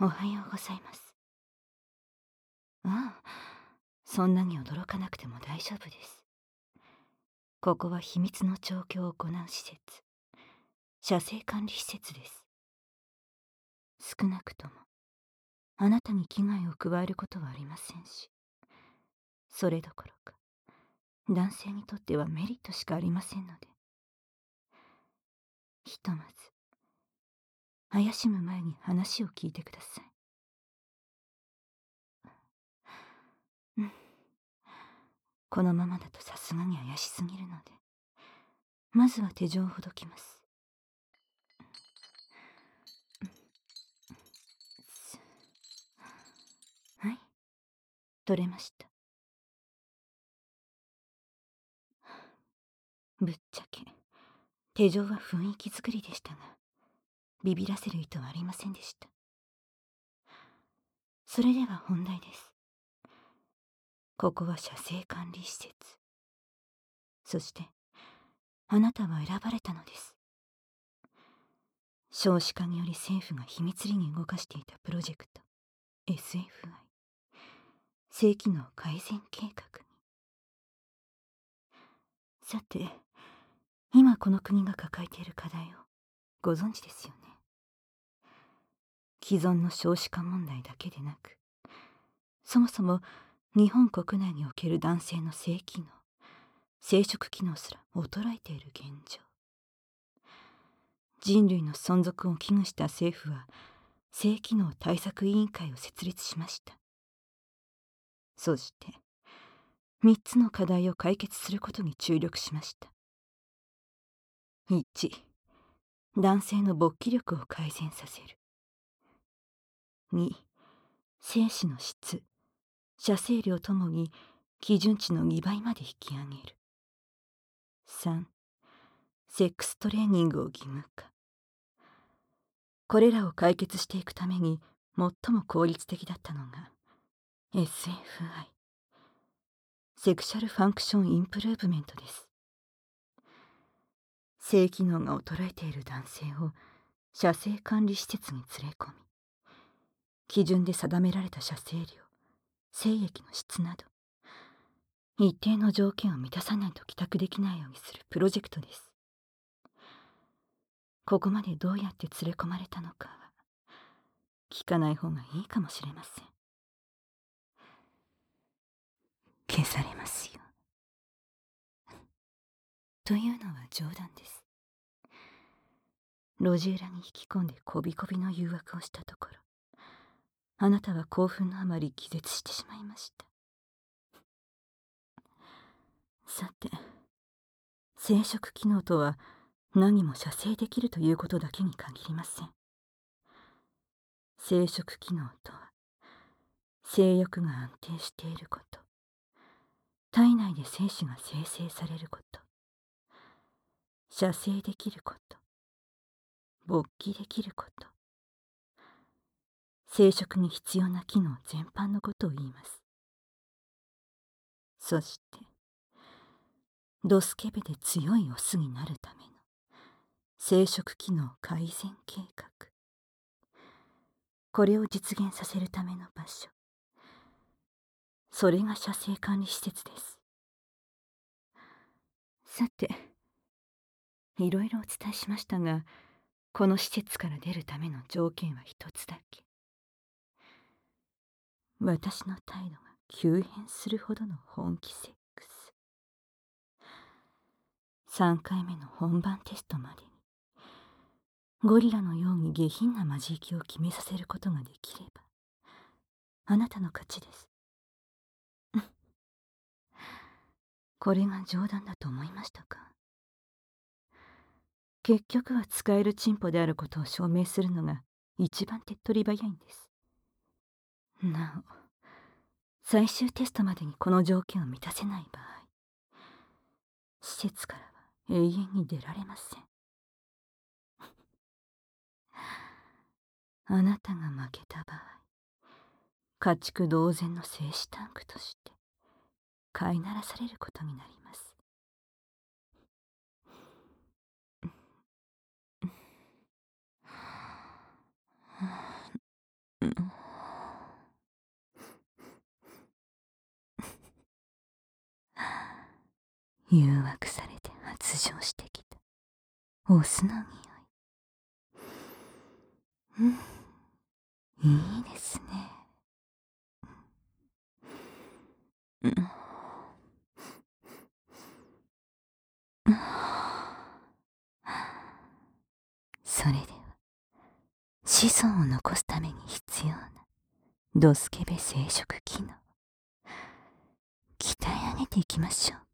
おはようございます。ああ、そんなに驚かなくても大丈夫です。ここは秘密の調教を行う施設、射精管理施設です。少なくとも、あなたに危害を加えることはありませんし、それどころか、男性にとってはメリットしかありませんので。ひとまず、怪しむ前に話を聞いてください。うん。このままだとさすがに怪しすぎるので、まずは手錠をほどきます。はい、取れました。ぶっちゃけ手錠は雰囲気作りでしたが、ビビらせる意図はありませんでした。それでは本題です。ここは射精管理施設。そしてあなたは選ばれたのです。少子化により政府が秘密裏に動かしていたプロジェクト SFI 性機能改善計画に。さて、今この国が抱えている課題をご存知ですよね。既存の少子化問題だけでなく、そもそも日本国内における男性の性機能、生殖機能すら衰えている現状。人類の存続を危惧した政府は性機能対策委員会を設立しました。そして3つの課題を解決することに注力しました。1、男性の勃起力を改善させる。2、精子の質、射精量ともに基準値の2倍まで引き上げる。3、セックストレーニングを義務化。これらを解決していくために最も効率的だったのが SFI、 セクシャルファンクションインプルーブメントです。性機能が衰えている男性を射精管理施設に連れ込み、基準で定められた射精量、精液の質など一定の条件を満たさないと帰宅できないようにするプロジェクトです。ここまでどうやって連れ込まれたのかは聞かない方がいいかもしれません。消されますよ。というのは冗談です。路地裏に引き込んでこびこびの誘惑をしたところ、あなたは興奮のあまり気絶してしまいました。さて、生殖機能とは何も射精できるということだけに限りません。生殖機能とは、性欲が安定していること、体内で精子が生成されること、射精できること、勃起できること、生殖に必要な機能全般のことを言います。そして、ドスケベで強いオスになるための生殖機能改善計画。これを実現させるための場所。それが射精管理施設です。さて、いろいろお伝えしましたが、この施設から出るための条件は一つだけ。私の態度が急変するほどの本気セックス。3回目の本番テストまでに、ゴリラのように下品なマジ行きを決めさせることができれば、あなたの勝ちです。これが冗談だと思いましたか？結局は使えるチンポであることを証明するのが一番手っ取り早いんです。なお、最終テストまでにこの条件を満たせない場合、施設からは永遠に出られません。あなたが負けた場合、家畜同然の精子タンクとして飼いならされることになります。 誘惑されて発情してきたオスの匂い。いいですね。うん。それでは子孫を残すために必要なドスケベ生殖機能鍛え上げていきましょう。